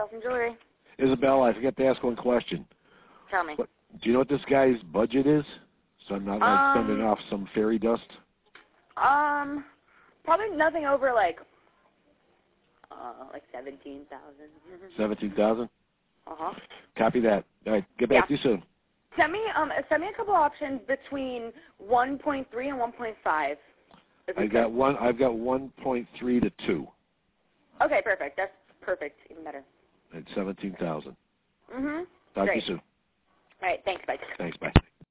sell some jewelry. Isabella, I forgot to ask one question. Tell me. Do you know what this guy's budget is? So I'm not like spending off some fairy dust. Probably nothing over like 17,000. 17,000. Uh-huh. Copy that. All right, get back to you soon. Send me a couple options between 1.3 and 1.5. I've got 1.3 to 2. Okay, perfect. That's perfect. Even better. At 17,000. Mhm. Talk to Great. you soon. All right. Thanks. Bye. Thanks. Bye.